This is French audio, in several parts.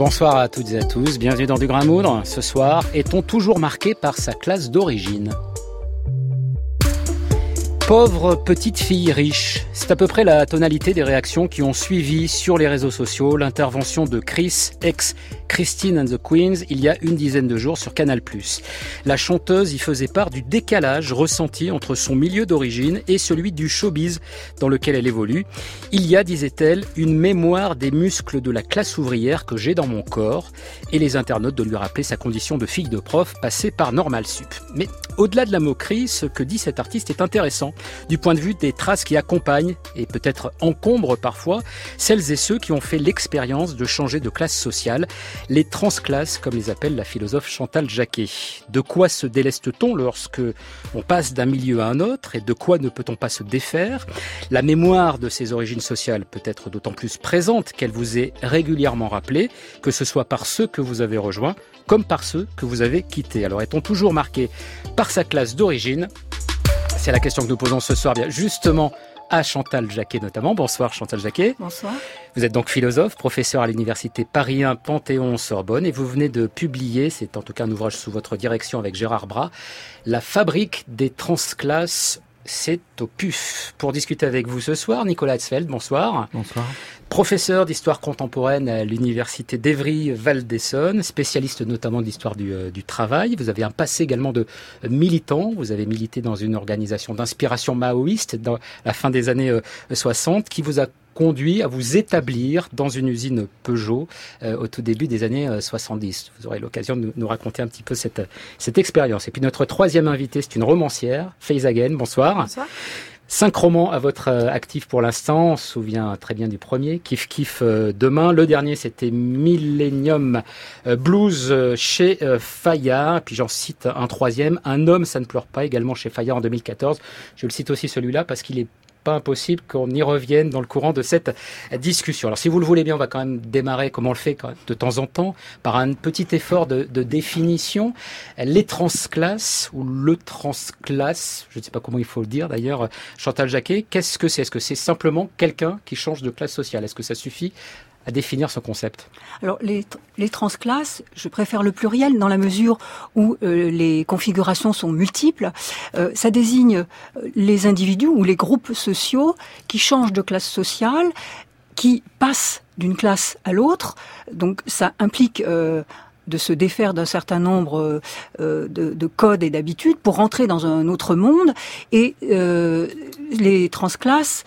Bonsoir à toutes et à tous, bienvenue dans Du Grain à Moudre. Ce soir, est-on toujours marqué par sa classe d'origine ? Pauvre petite fille riche, c'est à peu près la tonalité des réactions qui ont suivi sur les réseaux sociaux l'intervention de Chris, ex-Christine and the Queens, il y a une dizaine de jours sur Canal+. La chanteuse y faisait part du décalage ressenti entre son milieu d'origine et celui du showbiz dans lequel elle évolue. Il y a, disait-elle, une mémoire des muscles de la classe ouvrière que j'ai dans mon corps, et les internautes de lui rappeler sa condition de fille de prof passée par Normal Sup. Mais au-delà de la moquerie, ce que dit cet artiste est intéressant du point de vue des traces qui accompagnent et peut-être encombrent parfois celles et ceux qui ont fait l'expérience de changer de classe sociale, les transclasses comme les appelle la philosophe Chantal Jacquet. De quoi se déleste-t-on lorsque on passe d'un milieu à un autre et de quoi ne peut-on pas se défaire ? La mémoire de ses origines sociales peut être d'autant plus présente qu'elle vous est régulièrement rappelée, que ce soit par ceux que vous avez rejoints comme par ceux que vous avez quittés. Alors est-on toujours marqué par sa classe d'origine ? C'est la question que nous posons ce soir, bien justement à Chantal Jacquet notamment. Bonsoir Chantal Jacquet. Bonsoir. Vous êtes donc philosophe, professeur à l'université Paris 1 Panthéon-Sorbonne et vous venez de publier, c'est en tout cas un ouvrage sous votre direction avec Gérard Bras, La fabrique des transclasses, c'est au PUF. Pour discuter avec vous ce soir, Nicolas Hetzfeld, bonsoir. Bonsoir. Professeur d'histoire contemporaine à l'université d'Évry-Val d'Essonne, spécialiste notamment d'histoire du travail. Vous avez un passé également de militant. Vous avez milité dans une organisation d'inspiration maoïste dans la fin des années 60 qui vous a conduit à vous établir dans une usine Peugeot au tout début des années 70. Vous aurez l'occasion de nous raconter un petit peu cette expérience. Et puis notre troisième invitée, c'est une romancière, Faiza Guène. Bonsoir. Bonsoir. 5 romans à votre actif pour l'instant. On se souvient très bien du premier, Kiff Kiff demain. Le dernier, c'était Millennium Blues chez Fayard. Puis j'en cite un troisième, Un homme, ça ne pleure pas, également chez Fayard en 2014. Je le cite aussi celui-là parce qu'il est pas impossible qu'on y revienne dans le courant de cette discussion. Alors si vous le voulez bien, on va quand même démarrer, comme on le fait quand même de temps en temps, par un petit effort de définition. Les transclasses ou le transclasse, je ne sais pas comment il faut le dire d'ailleurs, Chantal Jacquet, qu'est-ce que c'est ? Est-ce que c'est simplement quelqu'un qui change de classe sociale ? Est-ce que ça suffit à définir ce concept ? Alors les transclasses, je préfère le pluriel dans la mesure où les configurations sont multiples. Ça désigne les individus ou les groupes sociaux qui changent de classe sociale, qui passent d'une classe à l'autre. Donc ça implique de se défaire d'un certain nombre de codes et d'habitudes pour rentrer dans un autre monde. Et les transclasses,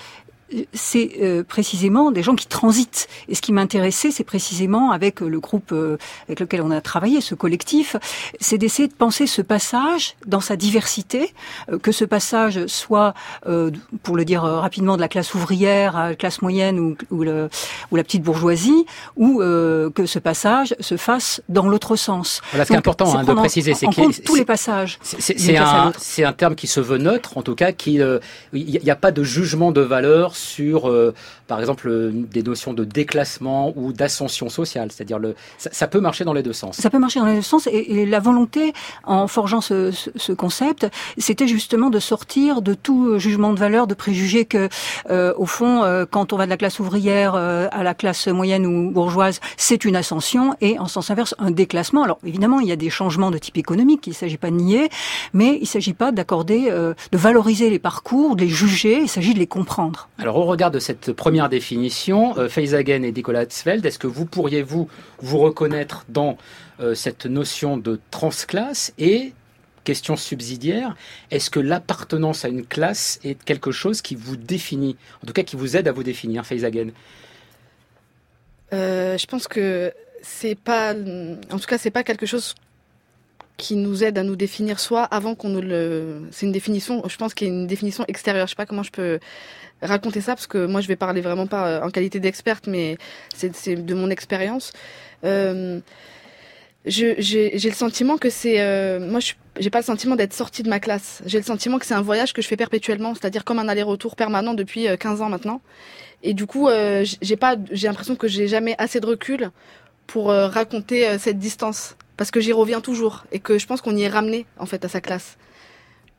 c'est précisément des gens qui transitent. Et ce qui m'intéressait, c'est précisément avec le groupe avec lequel on a travaillé, ce collectif, c'est d'essayer de penser ce passage dans sa diversité, que ce passage soit, pour le dire rapidement, de la classe ouvrière à la classe moyenne ou la petite bourgeoisie, ou que ce passage se fasse dans l'autre sens. Voilà, ce qui est important de préciser, c'est que tous les passages. C'est un terme qui se veut neutre, en tout cas, il n'y a pas de jugement de valeur sur, par exemple, des notions de déclassement ou d'ascension sociale. C'est-à-dire, ça peut marcher dans les deux sens. Ça peut marcher dans les deux sens. Et la volonté, en forgeant ce concept, c'était justement de sortir de tout jugement de valeur, de préjugés que, au fond, quand on va de la classe ouvrière à la classe moyenne ou bourgeoise, c'est une ascension, et en sens inverse, un déclassement. Alors, évidemment, il y a des changements de type économique, il ne s'agit pas de nier, mais il ne s'agit pas d'accorder, de valoriser les parcours, de les juger, il s'agit de les comprendre. Alors, au regard de cette première définition, Faiza Guène et Nicolas Hetzfeld, est-ce que vous pourriez vous reconnaître dans cette notion de transclasse ? Et, question subsidiaire, est-ce que l'appartenance à une classe est quelque chose qui vous définit ? En tout cas, qui vous aide à vous définir, Faiza Guène ? Je pense que c'est pas quelque chose qui nous aide à nous définir soi avant qu'on nous le... C'est une définition, je pense qu'il y a une définition extérieure. Je sais pas comment je peux raconter ça, parce que moi je vais parler vraiment pas en qualité d'experte, mais c'est de mon expérience. J'ai le sentiment que c'est... moi, j'ai pas le sentiment d'être sortie de ma classe. J'ai le sentiment que c'est un voyage que je fais perpétuellement, c'est-à-dire comme un aller-retour permanent depuis 15 ans maintenant. Et du coup, j'ai l'impression que j'ai jamais assez de recul pour raconter cette distance. Parce que j'y reviens toujours et que je pense qu'on y est ramené en fait à sa classe.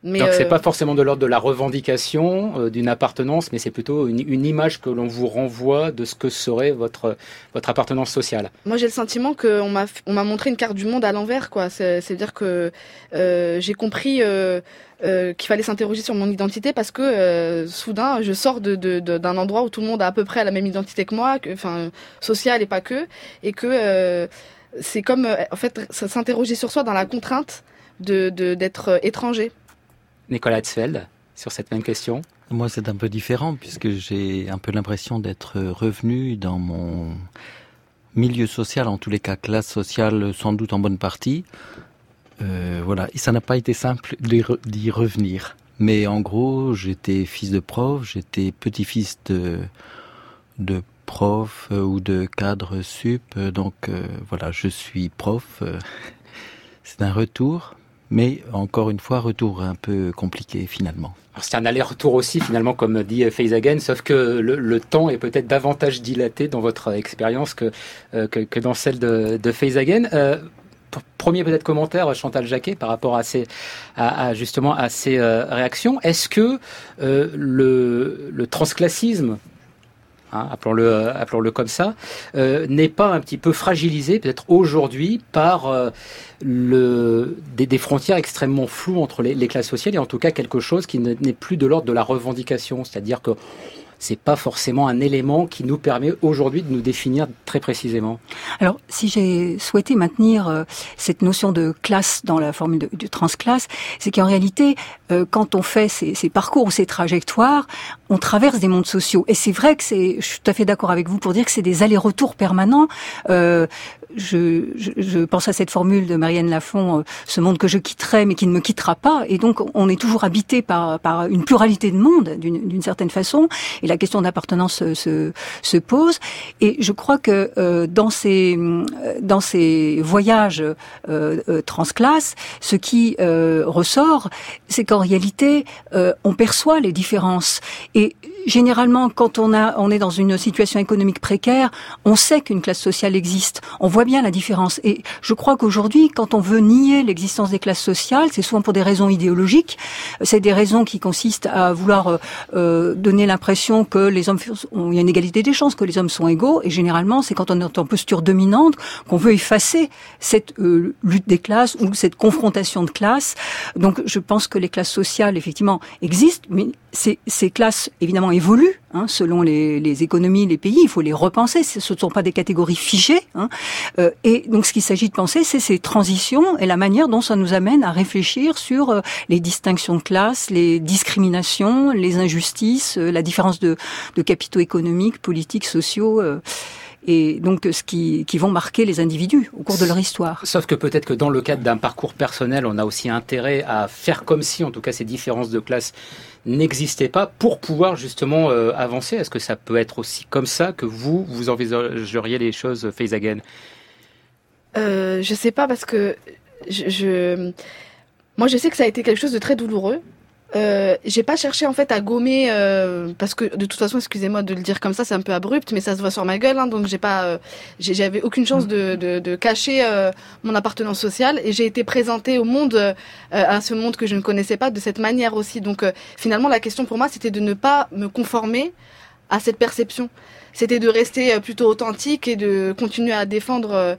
Mais donc c'est pas forcément de l'ordre de la revendication d'une appartenance, mais c'est plutôt une image que l'on vous renvoie de ce que serait votre appartenance sociale. Moi j'ai le sentiment qu'on m'a montré une carte du monde à l'envers, quoi. C'est-à-dire que j'ai compris qu'il fallait s'interroger sur mon identité parce que soudain je sors d'un endroit où tout le monde a à peu près la même identité que moi, enfin sociale et pas que, et que c'est comme en fait s'interroger sur soi dans la contrainte d'être étranger. Nicolas Hetzfeld, sur cette même question. Moi, c'est un peu différent puisque j'ai un peu l'impression d'être revenu dans mon milieu social, en tous les cas classe sociale, sans doute en bonne partie. Voilà, et ça n'a pas été simple d'y revenir. Mais en gros, j'étais fils de prof, j'étais petit-fils de prof ou de cadre sup, donc voilà, je suis prof. C'est un retour. Mais encore une fois, retour un peu compliqué finalement. Alors, c'est un aller-retour aussi finalement, comme dit Feyzaguène, sauf que le temps est peut-être davantage dilaté dans votre expérience que dans celle de Feyzaguène. Premier peut-être commentaire, Chantal Jacquet, par rapport à ces réactions. Est-ce que le transclassisme, appelons-le comme ça, n'est pas un petit peu fragilisé peut-être aujourd'hui par des frontières extrêmement floues entre les classes sociales, et en tout cas quelque chose qui n'est plus de l'ordre de la revendication, c'est-à-dire que c'est pas forcément un élément qui nous permet aujourd'hui de nous définir très précisément. Alors, si j'ai souhaité maintenir cette notion de classe dans la formule de transclasse, c'est qu'en réalité, quand on fait ces parcours ou ces trajectoires, on traverse des mondes sociaux. Et c'est vrai que je suis tout à fait d'accord avec vous pour dire que c'est des allers-retours permanents. Je pense à cette formule de Marianne Lafont, ce monde que je quitterai mais qui ne me quittera pas. Et donc, on est toujours habité par une pluralité de mondes, d'une certaine façon. Et la question d'appartenance se pose. Et je crois que dans ces voyages transclasses, ce qui ressort, c'est qu'en réalité, on perçoit les différences. Et généralement, quand on est dans une situation économique précaire, on sait qu'une classe sociale existe. On voit bien la différence. Et je crois qu'aujourd'hui, quand on veut nier l'existence des classes sociales, c'est souvent pour des raisons idéologiques. C'est des raisons qui consistent à vouloir donner l'impression que il y a une égalité des chances, que les hommes sont égaux. Et généralement, c'est quand on est en posture dominante qu'on veut effacer cette lutte des classes ou cette confrontation de classes. Donc, je pense que les classes sociales, effectivement, existent, mais ces classes, évidemment, évoluent selon les économies, les pays. Il faut les repenser. Ce ne sont pas des catégories figées. Et donc, ce qu'il s'agit de penser, c'est ces transitions et la manière dont ça nous amène à réfléchir sur les distinctions de classe, les discriminations, les injustices, la différence de capitaux économiques, politiques, sociaux. Et donc ce qui vont marquer les individus au cours de leur histoire. Sauf que peut-être que dans le cadre d'un parcours personnel, on a aussi intérêt à faire comme si, en tout cas, ces différences de classe n'existaient pas pour pouvoir justement avancer. Est-ce que ça peut être aussi comme ça que vous envisageriez les choses, Feyzaguène ? Je sais pas, parce que moi je sais que ça a été quelque chose de très douloureux. J'ai pas cherché en fait à gommer parce que de toute façon, excusez-moi de le dire comme ça, c'est un peu abrupt, mais ça se voit sur ma gueule, donc j'avais aucune chance de cacher mon appartenance sociale, et j'ai été présentée au monde, à ce monde que je ne connaissais pas, de cette manière aussi. Donc finalement, la question pour moi, c'était de ne pas me conformer à cette perception. C'était de rester plutôt authentique et de continuer à défendre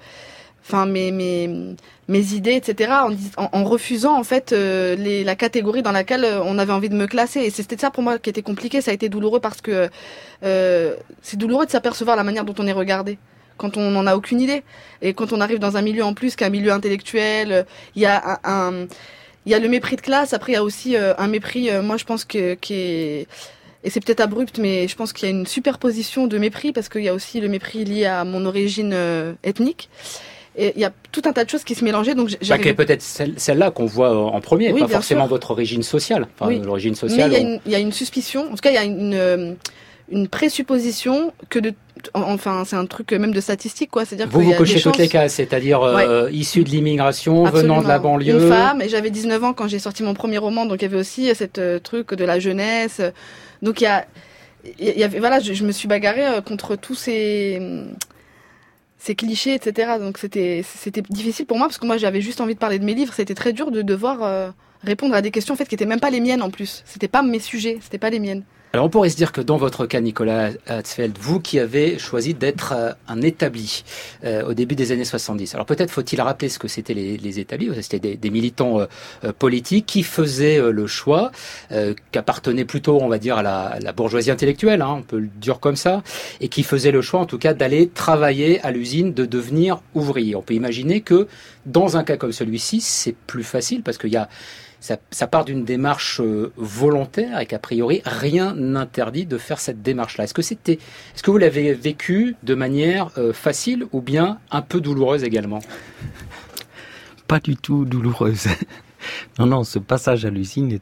mes idées, etc., en refusant en fait la catégorie dans laquelle on avait envie de me classer. Et c'était ça pour moi qui était compliqué. Ça a été douloureux parce que c'est douloureux de s'apercevoir la manière dont on est regardé quand on n'en a aucune idée. Et quand on arrive dans un milieu en plus qu'un milieu intellectuel, il y a le mépris de classe. Après, il y a aussi un mépris, moi je pense qui est... Et c'est peut-être abrupt, mais je pense qu'il y a une superposition de mépris, parce qu'il y a aussi le mépris lié à mon origine ethnique. Et il y a tout un tas de choses qui se mélangeaient, donc qui est peut-être celle-là qu'on voit en premier, oui, pas forcément sûr. Votre origine sociale. Enfin, oui. L'origine sociale. Mais il y a une suspicion, en tout cas, il y a une présupposition que c'est un truc même de statistique, quoi. C'est-à-dire vous cochez toutes les cases, c'est-à-dire issu de l'immigration, venant de la banlieue. Une femme, et j'avais 19 ans quand j'ai sorti mon premier roman, donc il y avait aussi cette truc de la jeunesse. Donc il y avait, voilà, je me suis bagarrée contre tous ces ces clichés, etc. Donc c'était difficile pour moi parce que moi j'avais juste envie de parler de mes livres. C'était très dur de devoir répondre à des questions en fait qui étaient même pas les miennes en plus. C'était pas mes sujets, c'était pas les miennes. Alors on pourrait se dire que dans votre cas, Nicolas Hatzfeld, vous qui avez choisi d'être un établi au début des années 70. Alors peut-être faut-il rappeler ce que c'était les établis. C'était des militants politiques qui faisaient le choix, qui appartenaient plutôt, on va dire, à la bourgeoisie intellectuelle, on peut le dire comme ça, et qui faisaient le choix en tout cas d'aller travailler à l'usine, de devenir ouvrier. On peut imaginer que dans un cas comme celui-ci, c'est plus facile parce qu'il y a ça part d'une démarche volontaire et qu'a priori rien n'interdit de faire cette démarche-là. Est-ce que vous l'avez vécu de manière facile ou bien un peu douloureuse également ? Pas du tout douloureuse. Non, ce passage à l'usine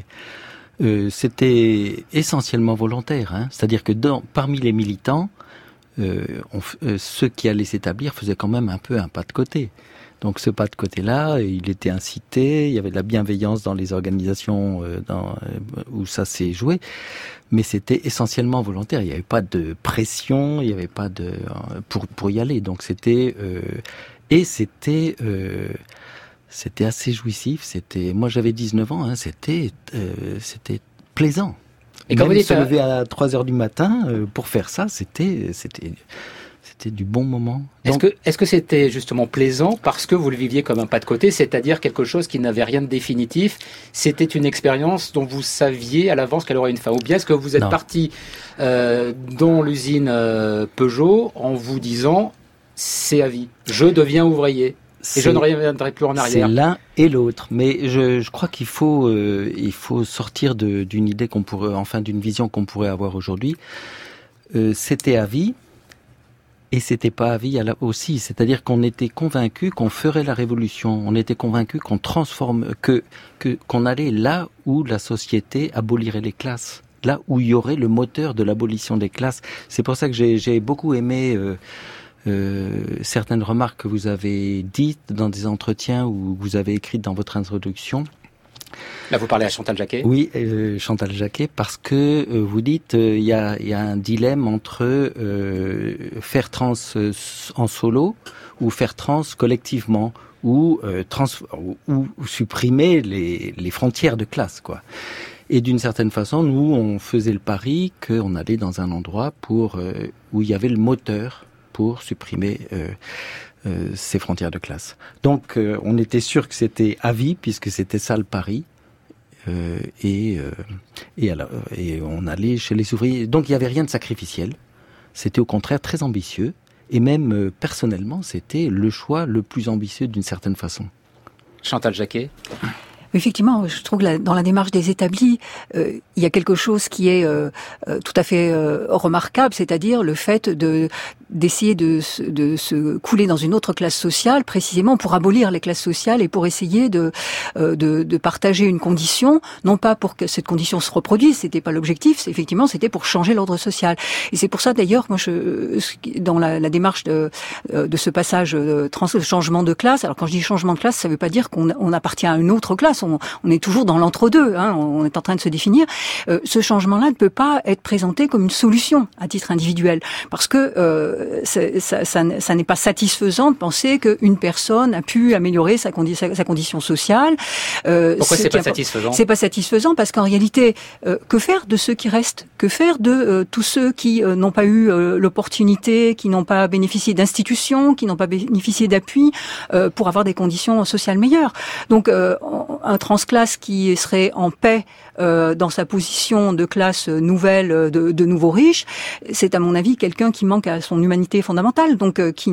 c'était essentiellement volontaire. C'est-à-dire que parmi les militants, ceux qui allaient s'établir faisaient quand même un peu un pas de côté. Donc ce pas de côté-là, il était incité, il y avait de la bienveillance dans les organisations où ça s'est joué, mais c'était essentiellement volontaire. Il n'y avait pas de pression, il n'y avait pas de pour y aller. Donc c'était assez jouissif. Moi j'avais 19 ans, c'était plaisant. Et quand vous dites se lever à 3h du matin pour faire ça, c'était du bon moment. Donc, est-ce que c'était justement plaisant parce que vous le viviez comme un pas de côté, c'est-à-dire quelque chose qui n'avait rien de définitif, c'était une expérience dont vous saviez à l'avance qu'elle aurait une fin, ou bien est-ce que vous êtes parti dans l'usine Peugeot en vous disant c'est à vie, je deviens ouvrier et je ne reviendrai plus en arrière? C'est l'un et l'autre, mais je crois qu'il faut sortir d'une idée d'une vision qu'on pourrait avoir aujourd'hui. C'était à vie. Et c'était pas à vie aussi, c'est-à-dire qu'on était convaincu qu'on ferait la révolution, on était convaincu qu'on qu'on allait là où la société abolirait les classes, là où il y aurait le moteur de l'abolition des classes. C'est pour ça que j'ai beaucoup aimé certaines remarques que vous avez dites dans des entretiens ou vous avez écrites dans votre introduction. Là, vous parlez à Chantal Jacquet. Oui, Chantal Jacquet, parce que vous dites il y a un dilemme entre faire trans en solo ou faire trans collectivement ou supprimer les frontières de classe, quoi. Et d'une certaine façon, nous, on faisait le pari qu'on allait dans un endroit où il y avait le moteur pour supprimer ces frontières de classe. Donc, on était sûr que c'était à vie, puisque c'était ça le pari. Et on allait chez les ouvriers. Donc, il n'y avait rien de sacrificiel. C'était au contraire très ambitieux. Et même, personnellement, c'était le choix le plus ambitieux d'une certaine façon. Chantal Jacquet. Effectivement, je trouve que dans la démarche des établis, il y a quelque chose qui est tout à fait remarquable, c'est-à-dire le fait d'essayer de se couler dans une autre classe sociale, précisément pour abolir les classes sociales et pour essayer de partager une condition, non pas pour que cette condition se reproduise, c'était pas l'objectif, c'était pour changer l'ordre social. Et c'est pour ça d'ailleurs, moi, dans la démarche de ce passage changement de classe. Alors quand je dis changement de classe, ça veut pas dire qu'on appartient à une autre classe. On est toujours dans l'entre-deux, on est en train de se définir. Ce changement-là ne peut pas être présenté comme une solution à titre individuel, parce que ça n'est pas satisfaisant de penser qu'une personne a pu améliorer sa condition sociale. Pourquoi c'est pas satisfaisant ? C'est pas satisfaisant parce qu'en réalité, que faire de ceux qui restent ? Que faire de tous ceux qui n'ont pas eu l'opportunité, qui n'ont pas bénéficié d'institutions, qui n'ont pas bénéficié d'appui pour avoir des conditions sociales meilleures ? Donc, un transclasse qui serait en paix dans sa position de classe nouvelle, de nouveaux riches, c'est à mon avis quelqu'un qui manque à son humanité fondamentale, donc qui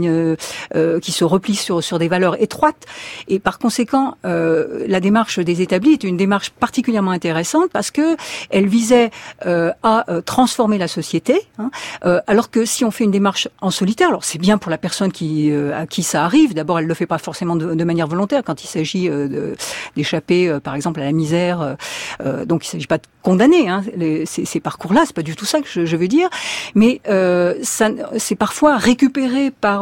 se replie sur des valeurs étroites. Et par conséquent, la démarche des établis est une démarche particulièrement intéressante parce que elle visait à transformer la société, alors que si on fait une démarche en solitaire, alors c'est bien pour la personne à qui ça arrive. D'abord, elle le fait pas forcément de manière volontaire quand il s'agit d'échapper, par exemple, à la misère. Donc, il ne s'agit pas de condamner ces parcours-là, c'est pas du tout ça que je veux dire. Mais c'est parfois récupéré par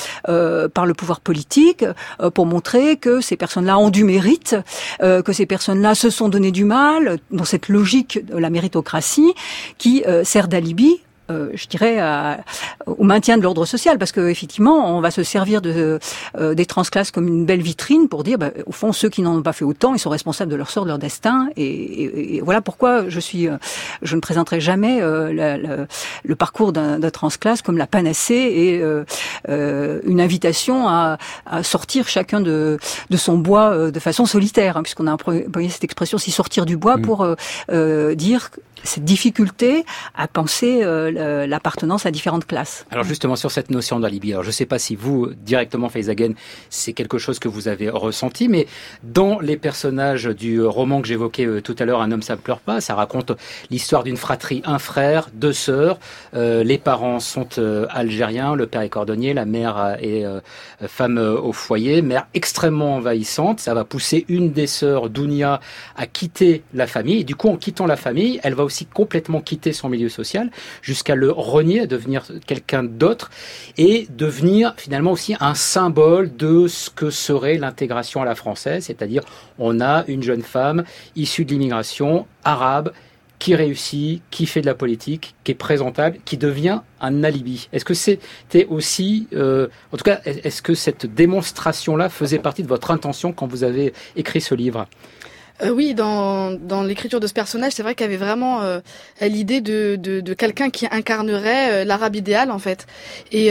le pouvoir politique pour montrer que ces personnes-là ont du mérite, que ces personnes-là se sont donné du mal dans cette logique de la méritocratie qui sert d'alibi je dirais, au maintien de l'ordre social, parce que effectivement, on va se servir des transclasses comme une belle vitrine pour dire, au fond, ceux qui n'en ont pas fait autant, ils sont responsables de leur sort, de leur destin, et voilà pourquoi je ne présenterai jamais le parcours d'un transclasse comme la panacée et une invitation à sortir chacun de son bois de façon solitaire, puisqu'on a employé cette expression, si sortir du bois, pour dire cette difficulté à penser l'appartenance à différentes classes. Alors justement sur cette notion d'alibi, alors je ne sais pas si vous, directement Faiza Guène, c'est quelque chose que vous avez ressenti, mais dans les personnages du roman que j'évoquais tout à l'heure, Un homme ça ne pleure pas, ça raconte l'histoire d'une fratrie, un frère, deux sœurs, les parents sont algériens, le père est cordonnier, la mère est femme au foyer, mère extrêmement envahissante, ça va pousser une des sœurs, Dounia, à quitter la famille, et du coup en quittant la famille, elle va aussi complètement quitter son milieu social jusqu'à le renier, à devenir quelqu'un d'autre et devenir finalement aussi un symbole de ce que serait l'intégration à la française, c'est-à-dire on a une jeune femme issue de l'immigration arabe qui réussit, qui fait de la politique, qui est présentable, qui devient un alibi. Est-ce que c'était aussi, en tout cas, est-ce que cette démonstration-là faisait partie de votre intention quand vous avez écrit ce livre ? Oui, dans l'écriture de ce personnage, c'est vrai qu'il y avait vraiment l'idée de quelqu'un qui incarnerait l'arabe idéal, en fait. Et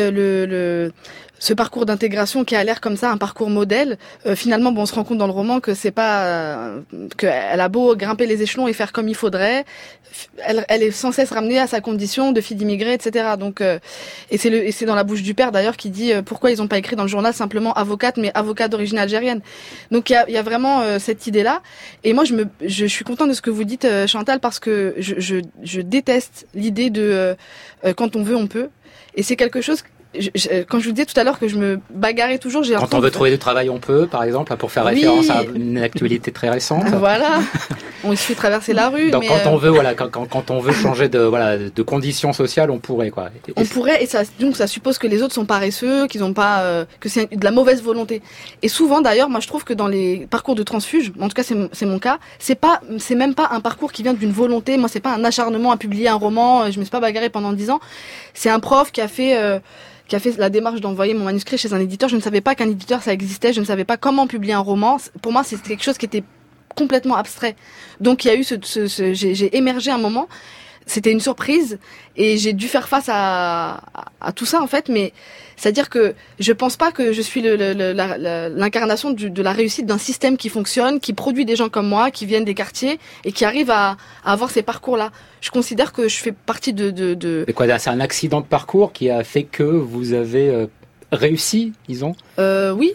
ce parcours d'intégration qui a l'air comme ça, un parcours modèle, finalement, on se rend compte dans le roman que c'est pas qu'elle a beau grimper les échelons et faire comme il faudrait, elle est sans cesse ramenée à sa condition de fille d'immigré, etc. Donc, et c'est dans la bouche du père d'ailleurs qui dit pourquoi ils ont pas écrit dans le journal simplement avocate, mais avocate d'origine algérienne. Donc il y a vraiment cette idée-là. Et moi, je suis contente de ce que vous dites, Chantal, parce que je déteste l'idée de quand on veut, on peut. Et c'est quelque chose. Quand je vous disais tout à l'heure que je me bagarrais toujours, j'ai quand on veut trouver du travail, on peut, par exemple, pour faire référence à une actualité très récente. Voilà, on se fait traverser la rue. Donc, quand on veut, quand on veut changer de conditions sociales, on pourrait, quoi. On pourrait, et donc ça suppose que les autres sont paresseux, qu'ils ont pas, que c'est de la mauvaise volonté. Et souvent, d'ailleurs, moi, je trouve que dans les parcours de transfuge, en tout cas, c'est mon cas, c'est même pas un parcours qui vient d'une volonté. Moi, c'est pas un acharnement à publier un roman. Je me suis pas bagarrée pendant 10 ans. C'est un prof qui a fait la démarche d'envoyer mon manuscrit chez un éditeur. Je ne savais pas qu'un éditeur ça existait, je ne savais pas comment publier un roman. Pour moi, c'était quelque chose qui était complètement abstrait. Donc il y a eu j'ai émergé un moment. C'était une surprise et j'ai dû faire face à tout ça en fait, mais c'est-à-dire que je pense pas que je suis l'incarnation de la réussite d'un système qui fonctionne, qui produit des gens comme moi, qui viennent des quartiers et qui arrivent à avoir ces parcours-là. Je considère que je fais partie de... Mais quoi, c'est un accident de parcours qui a fait que vous avez réussi, disons ? Oui.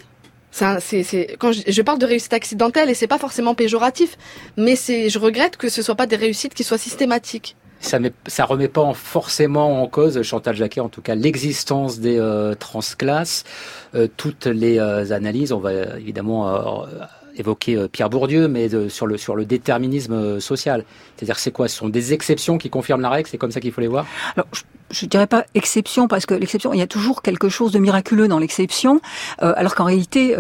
Quand je parle de réussite accidentelle et c'est pas forcément péjoratif, mais je regrette que ce soit pas des réussites qui soient systématiques. Ça remet pas forcément en cause, Chantal Jacquet, en tout cas, l'existence des transclasses. Toutes les analyses, on va évidemment évoquer Pierre Bourdieu, mais sur le déterminisme social. C'est-à-dire c'est quoi ? Ce sont des exceptions qui confirment la règle, c'est comme ça qu'il faut les voir ? Alors, je dirais pas exception, parce que l'exception, il y a toujours quelque chose de miraculeux dans l'exception, alors qu'en réalité,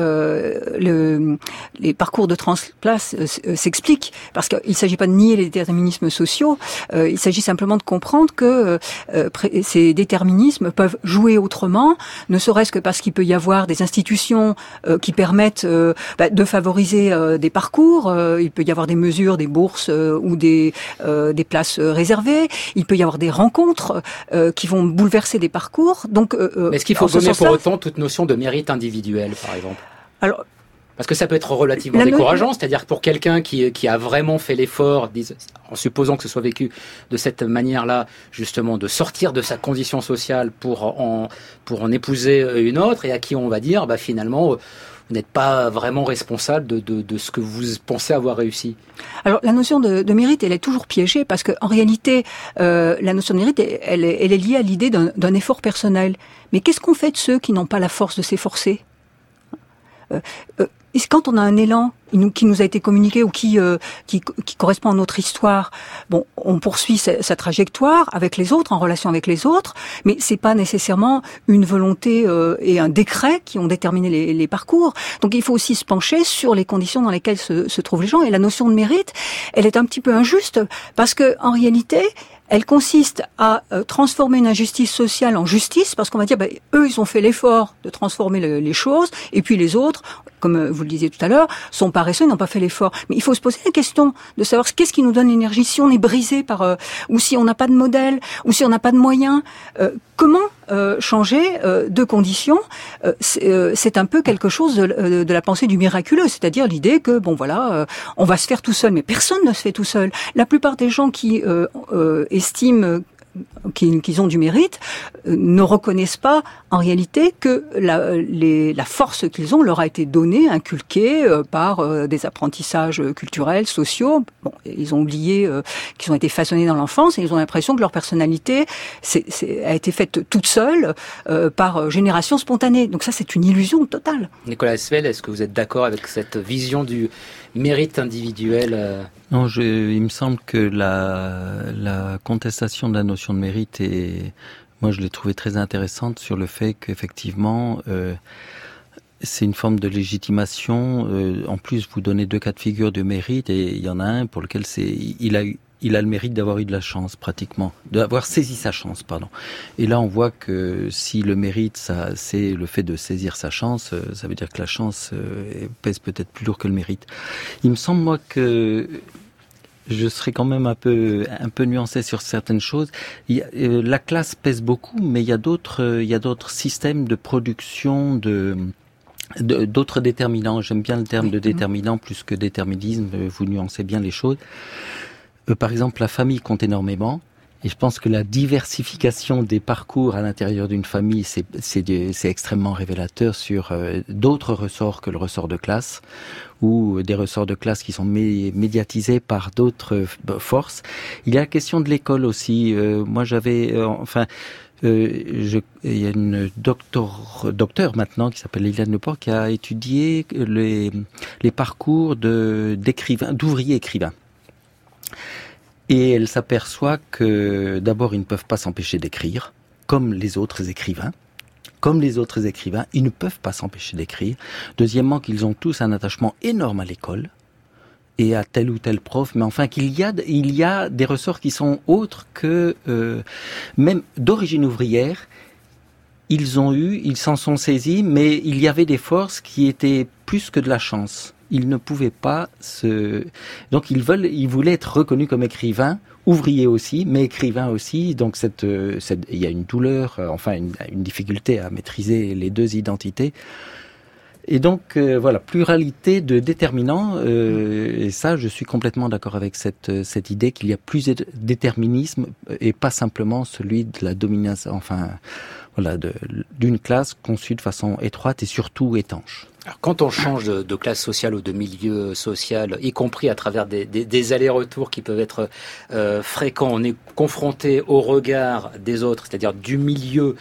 les parcours de transplace s'expliquent, parce qu'il s'agit pas de nier les déterminismes sociaux, il s'agit simplement de comprendre que ces déterminismes peuvent jouer autrement, ne serait-ce que parce qu'il peut y avoir des institutions qui permettent de favoriser des parcours, il peut y avoir des mesures, des bourses ou des places réservées, il peut y avoir des rencontres qui vont bouleverser des parcours. Donc, mais est-ce qu'il faut gommer pour autant toute notion de mérite individuel, par exemple ? Alors, parce que ça peut être relativement décourageant, c'est-à-dire pour quelqu'un qui a vraiment fait l'effort, en supposant que ce soit vécu de cette manière-là, justement, de sortir de sa condition sociale pour en épouser une autre, et à qui on va dire, finalement, vous n'êtes pas vraiment responsable de ce que vous pensez avoir réussi. Alors la notion de mérite, elle est toujours piégée parce que en réalité, la notion de mérite, elle est liée à l'idée d'un effort personnel. Mais qu'est-ce qu'on fait de ceux qui n'ont pas la force de s'efforcer ? Quand on a un élan qui nous a été communiqué ou qui correspond à notre histoire, bon, on poursuit sa trajectoire avec les autres, en relation avec les autres, mais c'est pas nécessairement une volonté et un décret qui ont déterminé les parcours. Donc il faut aussi se pencher sur les conditions dans lesquelles se trouvent les gens. Et la notion de mérite, elle est un petit peu injuste parce que en réalité, elle consiste à transformer une injustice sociale en justice, parce qu'on va dire, eux, ils ont fait l'effort de transformer les choses, et puis les autres, comme vous le disiez tout à l'heure, sont paresseux, n'ont pas fait l'effort. Mais il faut se poser la question de savoir qu'est-ce qui nous donne l'énergie, si on est brisé par, ou si on n'a pas de modèle, ou si on n'a pas de moyens, comment changer de conditions. C'est un peu quelque chose de la pensée du miraculeux, c'est-à-dire l'idée que, bon voilà, on va se faire tout seul, mais personne ne se fait tout seul. La plupart des gens qui estiment qu'ils ont du mérite ne reconnaissent pas en réalité que la force qu'ils ont leur a été donnée, inculquée par des apprentissages culturels, sociaux. Bon, ils ont oublié qu'ils ont été façonnés dans l'enfance et ils ont l'impression que leur personnalité a été faite toute seule par génération spontanée. Donc ça, c'est une illusion totale. Nicolas Asfeld, est-ce que vous êtes d'accord avec cette vision du mérite individuel Non, il me semble que la contestation de la notion de mérite moi je l'ai trouvée très intéressante sur le fait qu'effectivement c'est une forme de légitimation. En plus, vous donnez 2 cas de figure de mérite et il y en a un pour lequel il a le mérite d'avoir eu de la chance, pratiquement, d'avoir saisi sa chance, pardon. Et là, on voit que si le mérite, c'est le fait de saisir sa chance, ça veut dire que la chance pèse peut-être plus lourd que le mérite. Il me semble, moi, que je serais quand même un peu nuancé sur certaines choses. La classe pèse beaucoup, mais il y a d'autres systèmes de production d'autres déterminants. J'aime bien le terme de déterminant plus que déterminisme. Vous nuancez bien les choses. Par exemple, la famille compte énormément. Et je pense que la diversification des parcours à l'intérieur d'une famille, c'est extrêmement révélateur sur d'autres ressorts que le ressort de classe, ou des ressorts de classe qui sont médiatisés par d'autres forces. Il y a la question de l'école aussi. Moi, j'avais, il y a une docteur maintenant qui s'appelle Liliane Leport qui a étudié les parcours d'ouvriers écrivains. Et elle s'aperçoit que d'abord ils ne peuvent pas s'empêcher d'écrire, comme les autres écrivains. Comme les autres écrivains, ils ne peuvent pas s'empêcher d'écrire. Deuxièmement, qu'ils ont tous un attachement énorme à l'école et à tel ou tel prof, mais enfin il y a des ressorts qui sont autres que même d'origine ouvrière. Ils s'en sont saisis, mais il y avait des forces qui étaient plus que de la chance. Ils ne pouvaient pas donc ils voulaient être reconnus comme écrivains, ouvriers aussi, mais écrivains aussi. Donc il y a une douleur, une difficulté à maîtriser les 2 identités. Et donc voilà, pluralité de déterminants. Et ça, je suis complètement d'accord avec cette idée qu'il y a plus de déterminisme et pas simplement celui de la domination. D'une classe conçue de façon étroite et surtout étanche. Alors, quand on change de classe sociale ou de milieu social, y compris à travers des allers-retours qui peuvent être fréquents, on est confronté au regard des autres, c'est-à-dire du milieu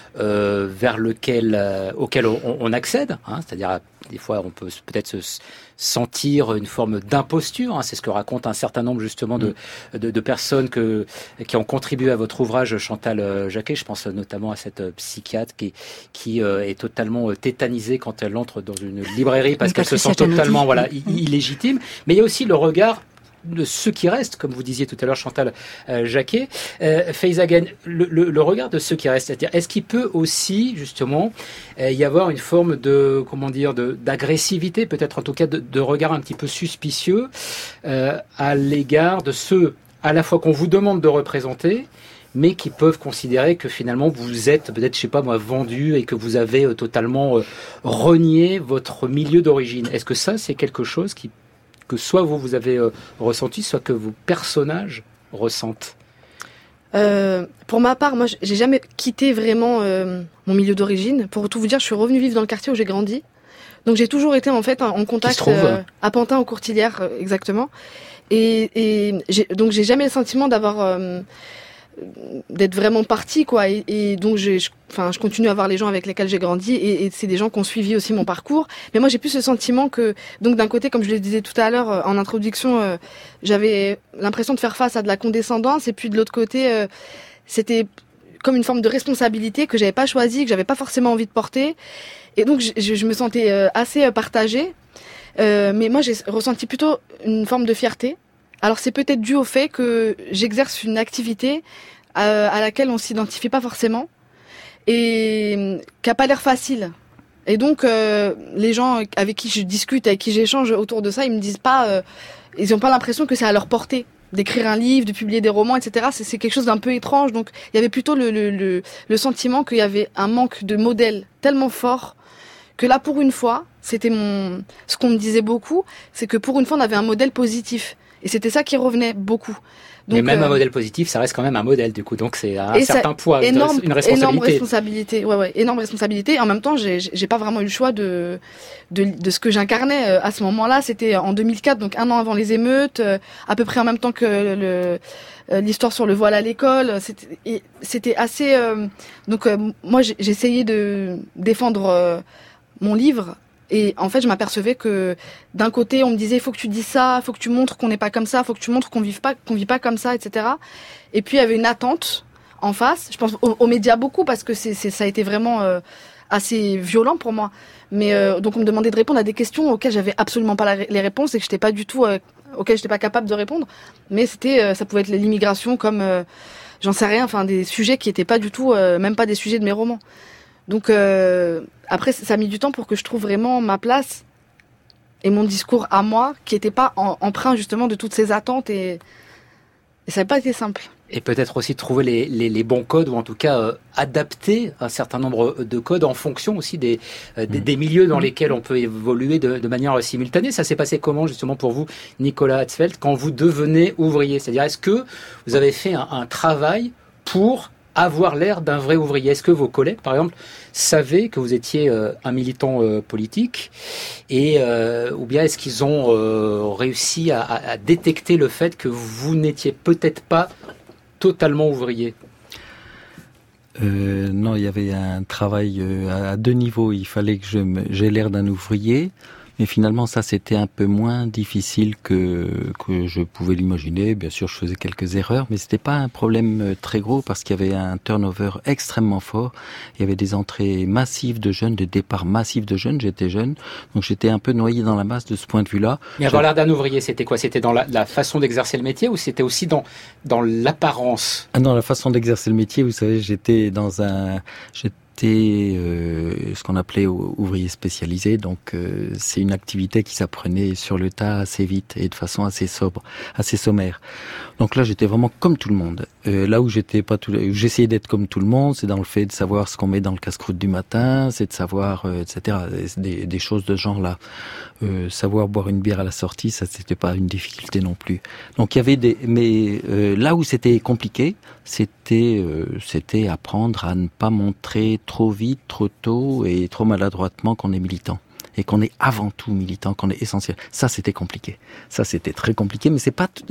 auquel on accède, c'est-à-dire des fois on peut peut-être se sentir une forme d'imposture, c'est ce que raconte un certain nombre justement de personnes qui ont contribué à votre ouvrage, Chantal Jacquet. Je pense notamment à cette psychiatre qui est totalement tétanisée quand elle entre dans une librairie parce qu'elle se sent totalement illégitime. Mais il y a aussi le regard de ceux qui restent, comme vous disiez tout à l'heure, Chantal Jacquet. Faiza Gagne, le regard de ceux qui restent, c'est-à-dire, est-ce qu'il peut aussi, justement, y avoir une forme d'agressivité, peut-être en tout cas de regard un petit peu suspicieux à l'égard de ceux, à la fois qu'on vous demande de représenter, mais qui peuvent considérer que finalement vous êtes peut-être, vendu et que vous avez totalement renié votre milieu d'origine. Est-ce que ça, c'est quelque chose que soit vous avez ressenti, soit que vos personnages ressentent? Pour ma part, moi, j'ai jamais quitté vraiment mon milieu d'origine. Pour tout vous dire, je suis revenue vivre dans le quartier où j'ai grandi. Donc j'ai toujours été en fait en contact à Pantin, aux Courtilières, exactement. Et donc j'ai jamais le sentiment d'avoir d'être vraiment partie, quoi. Et donc je continue à voir les gens avec lesquels j'ai grandi, et c'est des gens qui ont suivi aussi mon parcours. Mais moi, j'ai plus ce sentiment que, donc d'un côté, comme je le disais tout à l'heure en introduction, j'avais l'impression de faire face à de la condescendance, et puis de l'autre côté, c'était comme une forme de responsabilité que j'avais pas choisie, que j'avais pas forcément envie de porter. Et donc je me sentais assez partagée. Mais moi, j'ai ressenti plutôt une forme de fierté. Alors c'est peut-être dû au fait que j'exerce une activité à laquelle on s'identifie pas forcément et qui a pas l'air facile. Et donc les gens avec qui je discute, avec qui j'échange autour de ça, ils me disent pas, ils ont pas l'impression que c'est à leur portée d'écrire un livre, de publier des romans, etc. C'est quelque chose d'un peu étrange. Donc il y avait plutôt le sentiment qu'il y avait un manque de modèle tellement fort que là, pour une fois, c'était ce qu'on me disait beaucoup, c'est que pour une fois, on avait un modèle positif. Et c'était ça qui revenait beaucoup. Donc, mais même un modèle positif, ça reste quand même un modèle, du coup. Donc c'est un certain poids, une responsabilité. Énorme responsabilité. Ouais, énorme responsabilité. Et en même temps, j'ai pas vraiment eu le choix de ce que j'incarnais à ce moment-là. C'était en 2004, donc 1 an avant les émeutes, à peu près en même temps que l'histoire sur le voile à l'école. C'était assez. Donc moi, j'ai essayé de défendre mon livre. Et en fait, je m'apercevais que d'un côté, on me disait, il faut que tu dises ça, il faut que tu montres qu'on n'est pas comme ça, il faut que tu montres qu'on vit pas comme ça, etc. Et puis, il y avait une attente en face. Je pense aux médias beaucoup, parce que ça a été vraiment assez violent pour moi. Mais donc, on me demandait de répondre à des questions auxquelles j'avais absolument pas les réponses et que auxquelles j'étais pas capable de répondre. Mais ça pouvait être l'immigration, comme j'en sais rien, enfin des sujets qui étaient pas du tout, même pas des sujets de mes romans. Donc après, ça a mis du temps pour que je trouve vraiment ma place et mon discours à moi, qui n'était pas empreint justement de toutes ces attentes, et ça n'a pas été simple. Et peut-être aussi trouver les bons codes, ou en tout cas adapter un certain nombre de codes en fonction aussi des milieux dans lesquels on peut évoluer de manière simultanée. Ça s'est passé comment justement pour vous, Nicolas Hatzfeldt, quand vous devenez ouvrier? C'est-à-dire, est-ce que vous avez fait un travail pour avoir l'air d'un vrai ouvrier? Est-ce que vos collègues, par exemple, savaient que vous étiez un militant politique, et ou bien est-ce qu'ils ont réussi à détecter le fait que vous n'étiez peut-être pas totalement ouvrier? Non, il y avait un travail à 2 niveaux. Il fallait que j'ai l'air d'un ouvrier. Mais finalement, ça, c'était un peu moins difficile que je pouvais l'imaginer. Bien sûr, je faisais quelques erreurs, mais c'était pas un problème très gros, parce qu'il y avait un turnover extrêmement fort. Il y avait des entrées massives de jeunes, des départs massifs de jeunes. J'étais jeune, donc j'étais un peu noyé dans la masse de ce point de vue-là. Mais avoir l'air d'un ouvrier, c'était quoi? C'était dans la façon d'exercer le métier, ou c'était aussi dans l'apparence? Ah non, la façon d'exercer le métier, vous savez, j'étais ce qu'on appelait ouvrier spécialisé, donc c'est une activité qui s'apprenait sur le tas assez vite et de façon assez sobre, assez sommaire. Donc là, j'étais vraiment comme tout le monde. Là où j'essayais d'être comme tout le monde, c'est dans le fait de savoir ce qu'on met dans le casse-croûte du matin, c'est de savoir, etc. Des choses de ce genre-là. Savoir boire une bière à la sortie, ça c'était pas une difficulté non plus. Donc il y avait mais là où c'était compliqué, c'était apprendre à ne pas montrer trop vite, trop tôt et trop maladroitement qu'on est militant, et qu'on est avant tout militant, qu'on est essentiel. Ça, c'était compliqué. Ça, c'était très compliqué, mais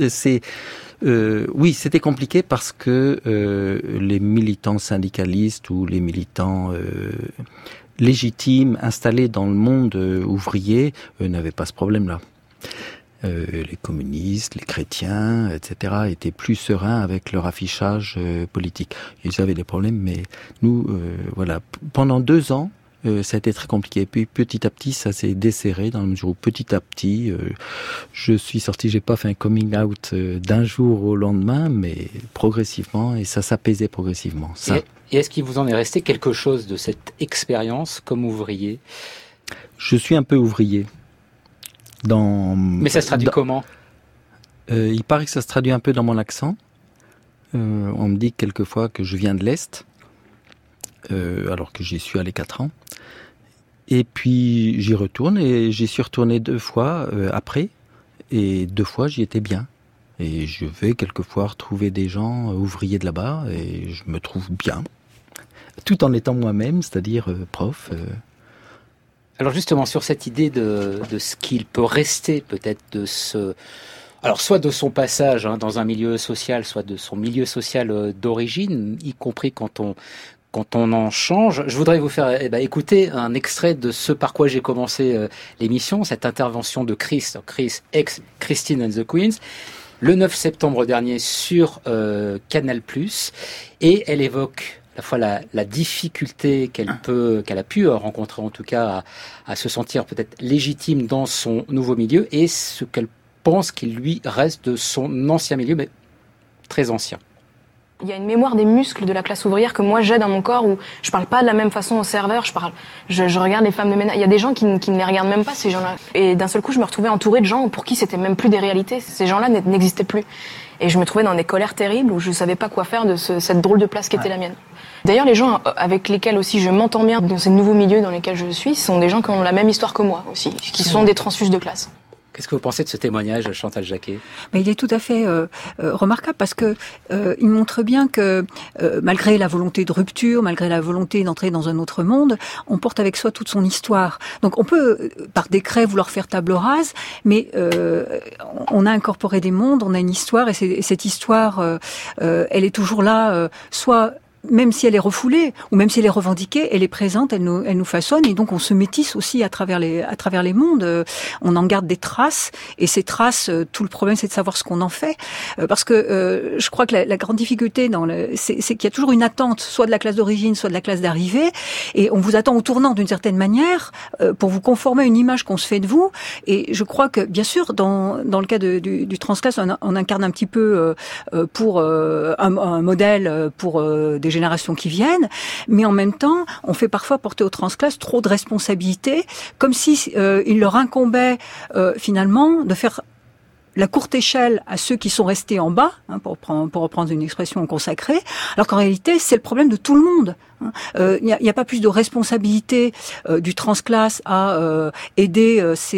oui, c'était compliqué parce que les militants syndicalistes ou les militants légitimes installés dans le monde ouvrier n'avaient pas ce problème-là. Les communistes, les chrétiens, etc. étaient plus sereins avec leur affichage politique. Ils avaient des problèmes, mais nous, voilà. Pendant 2 ans, ça a été très compliqué. Puis petit à petit, ça s'est desserré, dans la mesure où petit à petit, je suis sorti, j'ai pas fait un coming out d'un jour au lendemain, mais progressivement, et ça s'apaisait progressivement. Ça. Et est-ce qu'il vous en est resté quelque chose de cette expérience comme ouvrier? Je suis un peu ouvrier. Mais ça se traduit comment? Il paraît que ça se traduit un peu dans mon accent. On me dit quelquefois que je viens de l'Est, alors que j'y suis allé 4 ans. Et puis j'y retourne, et j'y suis retourné 2 fois après, et 2 fois j'y étais bien. Et je vais quelquefois retrouver des gens ouvriers de là-bas, et je me trouve bien, tout en étant moi-même, c'est-à-dire prof. Alors justement, sur cette idée de ce qu'il peut rester peut-être de ce... Alors, soit de son passage dans un milieu social, soit de son milieu social d'origine, y compris quand on en change. Je voudrais vous faire écouter un extrait de ce par quoi j'ai commencé l'émission, cette intervention de Chris ex Christine and the Queens, le 9 septembre dernier sur Canal+, et elle évoque à la fois la difficulté qu'elle a pu rencontrer, en tout cas à se sentir peut-être légitime dans son nouveau milieu, et ce qu'elle pense qu'il lui reste de son ancien milieu, mais très ancien. Il y a une mémoire des muscles de la classe ouvrière que moi j'ai dans mon corps, où je parle pas de la même façon au serveur, je regarde les femmes de ménage. Il y a des gens qui ne les regardent même pas, ces gens-là. Et d'un seul coup, je me retrouvais entourée de gens pour qui c'était même plus des réalités. Ces gens-là n'existaient plus. Et je me trouvais dans des colères terribles où je savais pas quoi faire de cette drôle de place qui était la mienne. D'ailleurs, les gens avec lesquels aussi je m'entends bien dans ces nouveaux milieux dans lesquels je suis, sont des gens qui ont la même histoire que moi aussi, qui sont des transfuges de classe. Qu'est-ce que vous pensez de ce témoignage, Chantal Jacquet ? Mais il est tout à fait remarquable parce que il montre bien que malgré la volonté de rupture, malgré la volonté d'entrer dans un autre monde, on porte avec soi toute son histoire. Donc on peut par décret vouloir faire table rase, mais on a incorporé des mondes, on a une histoire, et cette histoire, elle est toujours là, soit même si elle est refoulée, ou même si elle est revendiquée, elle est présente, elle nous façonne, et donc on se métisse aussi à travers les mondes. On en garde des traces, et ces traces, tout le problème, c'est de savoir ce qu'on en fait, parce que je crois que la grande difficulté c'est qu'il y a toujours une attente, soit de la classe d'origine, soit de la classe d'arrivée, et on vous attend au tournant d'une certaine manière pour vous conformer à une image qu'on se fait de vous. Et je crois que, bien sûr, dans le cas du transclasse, on incarne un petit peu pour un modèle pour des générations qui viennent, mais en même temps, on fait parfois porter aux transclasses trop de responsabilités, comme si il leur incombait finalement de faire la courte échelle à ceux qui sont restés en bas, pour reprendre une expression consacrée, alors qu'en réalité, c'est le problème de tout le monde. Il n'y a pas plus de responsabilité du transclasse à aider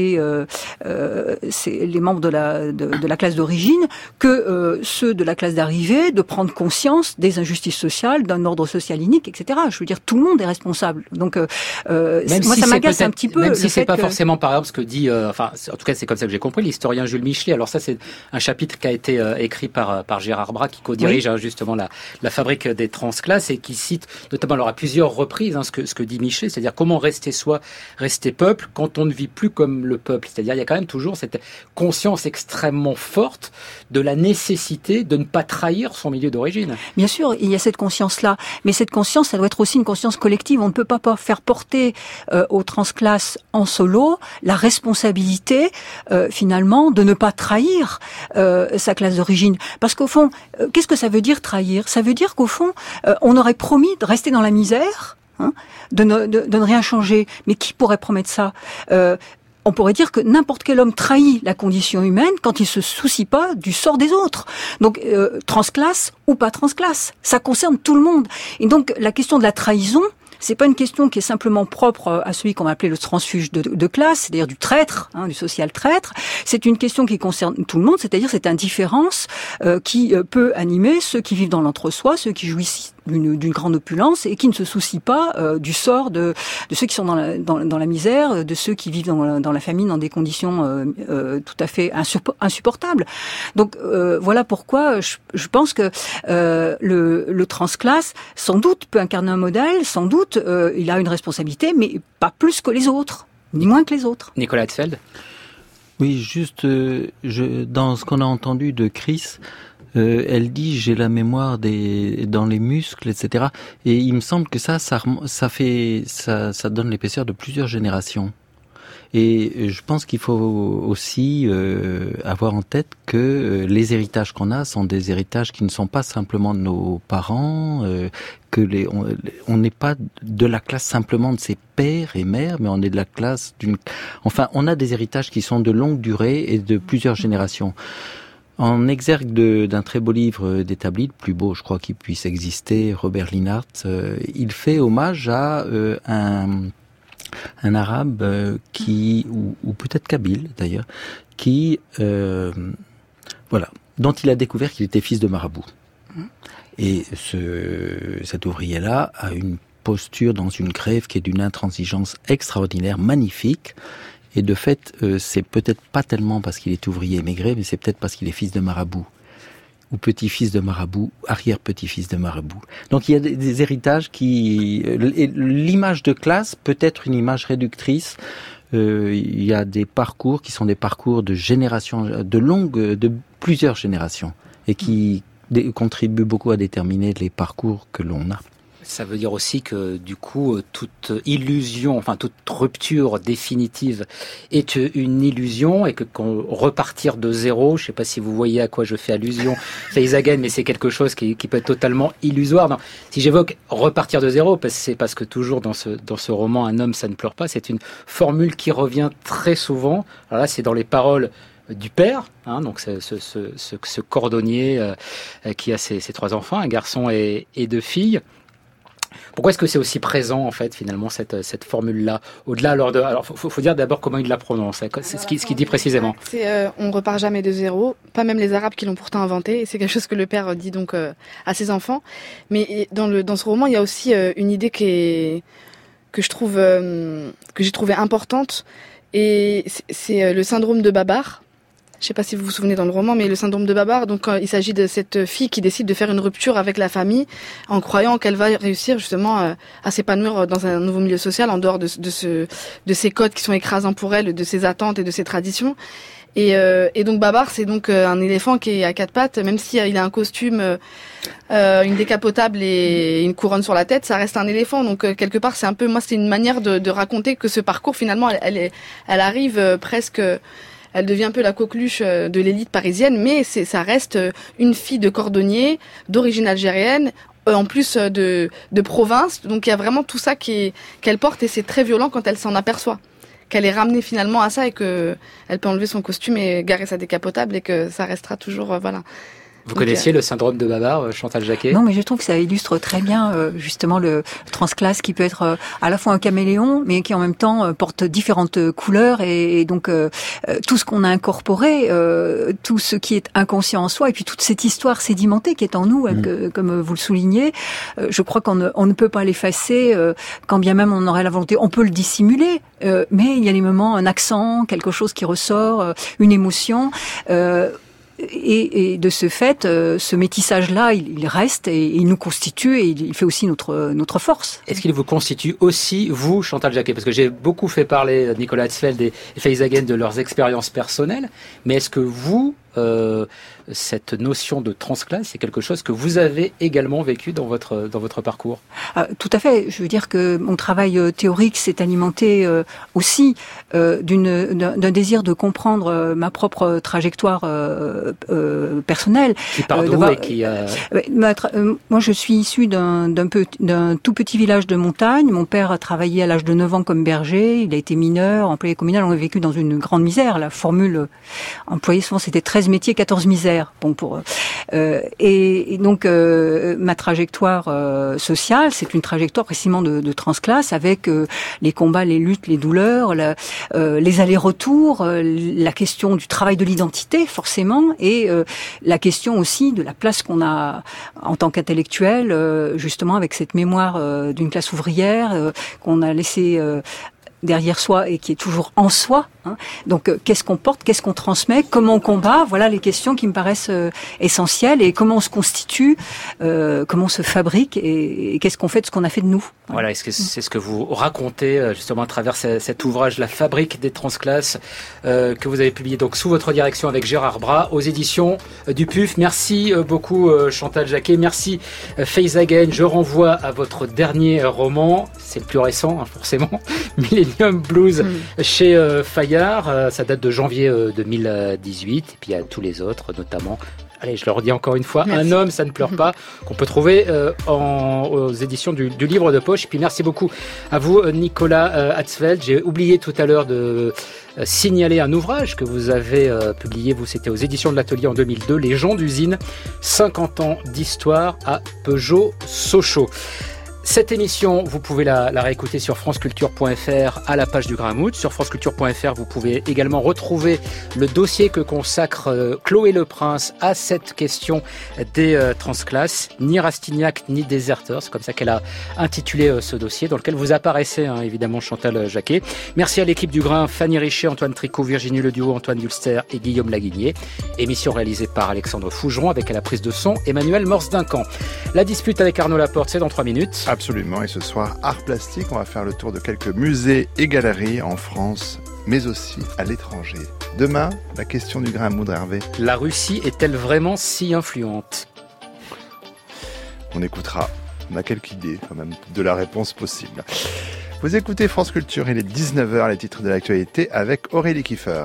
les membres de la classe d'origine que ceux de la classe d'arrivée de prendre conscience des injustices sociales, d'un ordre social inique, etc. Je veux dire, tout le monde est responsable. Donc, moi, ça m'agace un petit peu. Même si c'est pas forcément par exemple ce que dit, en tout cas, c'est comme ça que j'ai compris, l'historien Jules Michelet. Alors ça, c'est un chapitre qui a été écrit par Gérard Bras, qui co-dirige justement la fabrique des transclasses, et qui cite notamment alors à plusieurs reprises ce que dit Michelet, c'est-à-dire comment rester soi, rester peuple quand on ne vit plus comme le peuple. C'est-à-dire il y a quand même toujours cette conscience extrêmement forte de la nécessité de ne pas trahir son milieu d'origine. Bien sûr, il y a cette conscience-là, mais cette conscience, ça doit être aussi une conscience collective. On ne peut pas faire porter aux transclasses en solo la responsabilité finalement de ne pas trahir sa classe d'origine. Parce qu'au fond, qu'est-ce que ça veut dire trahir ? Ça veut dire qu'au fond, on aurait promis de rester dans la misère, de ne rien changer. Mais qui pourrait promettre ça ? On pourrait dire que n'importe quel homme trahit la condition humaine quand il se soucie pas du sort des autres. Donc, transclasse ou pas transclasse, ça concerne tout le monde. Et donc, la question de la trahison, c'est pas une question qui est simplement propre à celui qu'on va appeler le transfuge de classe, c'est-à-dire du traître, du social traître. C'est une question qui concerne tout le monde, c'est-à-dire cette indifférence qui peut animer ceux qui vivent dans l'entre-soi, ceux qui jouissent d'une grande opulence et qui ne se soucient pas du sort de ceux qui sont dans la misère, de ceux qui vivent dans la famine dans des conditions tout à fait insupportables. Donc voilà pourquoi je pense que le transclasse sans doute peut incarner un modèle, sans doute il a une responsabilité, mais pas plus que les autres, ni moins que les autres. Nicolas Hetzfeld ? Oui, juste dans ce qu'on a entendu de Chris, elle dit j'ai la mémoire dans les muscles, etc. Et il me semble que ça donne l'épaisseur de plusieurs générations. Et je pense qu'il faut aussi avoir en tête que les héritages qu'on a sont des héritages qui ne sont pas simplement de nos parents, on n'est pas de la classe simplement de ses pères et mères, mais on est de la classe on a des héritages qui sont de longue durée et de plusieurs générations. En exergue d'un très beau livre d'Établi, le plus beau, je crois, qui puisse exister, Robert Linhart, il fait hommage à un arabe ou peut-être kabyle d'ailleurs, dont il a découvert qu'il était fils de marabout. Et cet ouvrier-là a une posture dans une grève qui est d'une intransigeance extraordinaire, magnifique. Et de fait, c'est peut-être pas tellement parce qu'il est ouvrier émigré, mais c'est peut-être parce qu'il est fils de marabout, ou petit-fils de marabout, arrière-petit-fils de marabout. Donc il y a des héritages qui... L'image de classe peut être une image réductrice. Il y a des parcours qui sont des parcours de générations, de plusieurs générations, et qui contribuent beaucoup à déterminer les parcours que l'on a. Ça veut dire aussi que du coup, toute illusion, enfin toute rupture définitive est une illusion et que qu'on repartir de zéro, je ne sais pas si vous voyez à quoi je fais allusion, Faiz Again, mais c'est quelque chose qui peut être totalement illusoire. Non, si j'évoque repartir de zéro, c'est parce que toujours dans ce roman, un homme, ça ne pleure pas, c'est une formule qui revient très souvent. Alors là, c'est dans les paroles du père, donc ce cordonnier qui a ses 3 enfants, un garçon et 2 filles. Pourquoi est-ce que c'est aussi présent, en fait, finalement, cette formule-là, au-delà alors faut dire d'abord comment il la prononce, c'est ce qu'il dit précisément. C'est on repart jamais de zéro, pas même les Arabes qui l'ont pourtant inventé, et c'est quelque chose que le père dit donc à ses enfants. Mais dans ce roman, il y a aussi une idée que j'ai trouvé importante, et c'est le syndrome de Babar. Je ne sais pas si vous vous souvenez dans le roman, mais le syndrome de Babar, donc il s'agit de cette fille qui décide de faire une rupture avec la famille en croyant qu'elle va réussir justement à s'épanouir dans un nouveau milieu social en dehors de ces codes qui sont écrasants pour elle, de ses attentes et de ses traditions. Et donc Babar, c'est donc un éléphant qui est à 4 pattes, même si il a un costume, une décapotable et une couronne sur la tête, ça reste un éléphant. Donc quelque part, c'est une manière de raconter que ce parcours finalement, elle arrive presque. Elle devient un peu la coqueluche de l'élite parisienne, mais ça reste une fille de cordonnier, d'origine algérienne, en plus de province. Donc il y a vraiment tout ça qu'elle porte, et c'est très violent quand elle s'en aperçoit. Qu'elle est ramenée finalement à ça, et qu'elle peut enlever son costume et garer sa décapotable, et que ça restera toujours... voilà. Vous connaissiez le syndrome de Babar, Chantal Jacquet ? Non, mais je trouve que ça illustre très bien justement le transclasse qui peut être à la fois un caméléon, mais qui en même temps porte différentes couleurs, et donc tout ce qu'on a incorporé, tout ce qui est inconscient en soi, et puis toute cette histoire sédimentée qui est en nous, comme vous le soulignez, je crois qu'on ne peut pas l'effacer, quand bien même on aurait la volonté. On peut le dissimuler, mais il y a des moments, un accent, quelque chose qui ressort, une émotion. Et de ce fait, ce métissage-là, il reste, et il nous constitue, et il fait aussi notre force. Est-ce qu'il vous constitue aussi, vous, Chantal Jacquet ? Parce que j'ai beaucoup fait parler Nicolas Hatzfeld et Faiz Again de leurs expériences personnelles, mais est-ce que vous, cette notion de transclasse, c'est quelque chose que vous avez également vécu dans votre parcours ? Tout à fait. Je veux dire que mon travail théorique s'est alimenté aussi d'un désir de comprendre ma propre trajectoire personnelle. Qui part d'où et qui moi, je suis issue d'un tout petit village de montagne. Mon père a travaillé à l'âge de 9 ans comme berger. Il a été mineur, employé communal. On a vécu dans une grande misère. La formule employée souvent, c'était 13 métiers, 14 misères. Bon, et donc ma trajectoire sociale, c'est une trajectoire précisément de transclasse, avec les combats, les luttes, les douleurs, les allers-retours, la question du travail de l'identité forcément, et la question aussi de la place qu'on a en tant qu'intellectuel, justement avec cette mémoire d'une classe ouvrière qu'on a laissée derrière soi et qui est toujours en soi. Donc, qu'est-ce qu'on porte, qu'est-ce qu'on transmet, comment on combat, voilà les questions qui me paraissent essentielles, et comment on se constitue, comment on se fabrique, et qu'est-ce qu'on fait de ce qu'on a fait de nous. Voilà, est-ce que c'est ce que vous racontez justement à travers cet ouvrage, La fabrique des transclasses, que vous avez publié donc sous votre direction avec Gérard Bras aux éditions du PUF. Merci beaucoup Chantal Jacquet, merci Faiz Again. Je renvoie à votre dernier roman, c'est le plus récent forcément, Millennium Blues chez Fayard. Ça date de janvier 2018, et puis il y a tous les autres, notamment, allez, je le redis encore une fois, merci. Un homme, ça ne pleure pas, qu'on peut trouver aux éditions du livre de poche. Et puis merci beaucoup à vous, Nicolas Hatzfeld. J'ai oublié tout à l'heure de signaler un ouvrage que vous avez publié, vous, c'était aux éditions de l'Atelier en 2002, Les gens d'usine, 50 ans d'histoire à Peugeot-Sochaux. Cette émission, vous pouvez la réécouter sur franceculture.fr à la page du Grain à Moudre. Sur franceculture.fr, vous pouvez également retrouver le dossier que consacre Chloé Leprince à cette question des transclasses. Ni Rastignac, ni déserteur. C'est comme ça qu'elle a intitulé ce dossier, dans lequel vous apparaissez, évidemment, Chantal Jacquet. Merci à l'équipe du Grain, Fanny Richer, Antoine Tricot, Virginie Leduo, Antoine Dulster et Guillaume Laguigné. Émission réalisée par Alexandre Fougeron, avec à la prise de son Emmanuel Morse-Duncan. La dispute avec Arnaud Laporte, c'est dans 3 minutes. Absolument, et ce soir, art plastique, on va faire le tour de quelques musées et galeries en France, mais aussi à l'étranger. Demain, la question du Grain à Moudre, Hervé. La Russie est-elle vraiment si influente ? On écoutera, on a quelques idées quand même de la réponse possible. Vous écoutez France Culture, il est 19h, les titres de l'actualité avec Aurélie Kiefer.